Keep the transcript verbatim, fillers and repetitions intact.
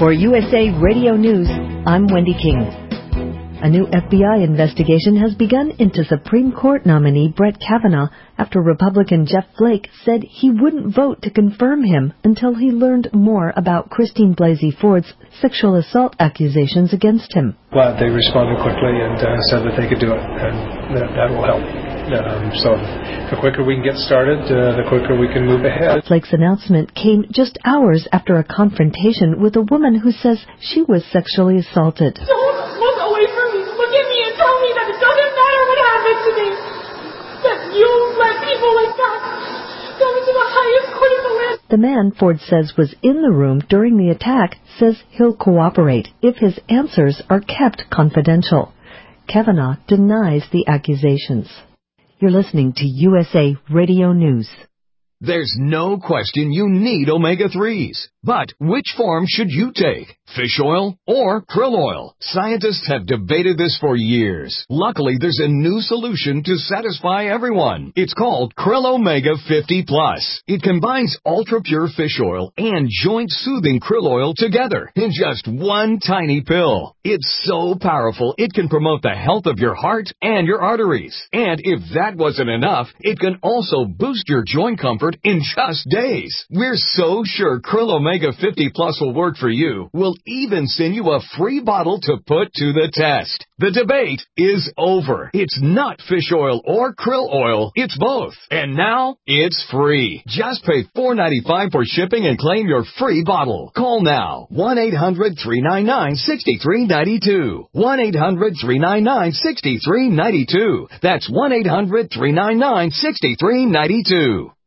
For U S A Radio News, I'm Wendy King. A new F B I investigation has begun into Supreme Court nominee Brett Kavanaugh after Republican Jeff Flake said he wouldn't vote to confirm him until he learned more about Christine Blasey Ford's sexual assault accusations against him. Glad they responded quickly and uh, said that they could do it, and that, that will help. Um, so the quicker we can get started, uh, the quicker we can move ahead. Flake's announcement came just hours after a confrontation with a woman who says she was sexually assaulted. Don't look away from me. Look at me and tell me that it doesn't matter what happened to me. That you let people like that come into the highest court of the land. The man Ford says was in the room during the attack says he'll cooperate if his answers are kept confidential. Kavanaugh denies the accusations. You're listening to U S A Radio News. There's no question you need omega threes. But which form should you take? Fish oil or krill oil? Scientists have debated this for years. Luckily, there's a new solution to satisfy everyone. It's called Krill Omega fifty plus. It combines ultra-pure fish oil and joint-soothing krill oil together in just one tiny pill. It's so powerful, it can promote the health of your heart and your arteries. And if that wasn't enough, it can also boost your joint comfort in just days. We're so sure Krill Omega fifty plus will work for you. We'll even send you a free bottle to put to the test. The debate is over. It's not fish oil or krill oil. It's both. And now it's free. Just pay four dollars and ninety-five cents for shipping and claim your free bottle. Call now. one eight hundred three nine nine six three nine two. one eight hundred three nine nine six three nine two. That's one eight hundred three nine nine six three nine two.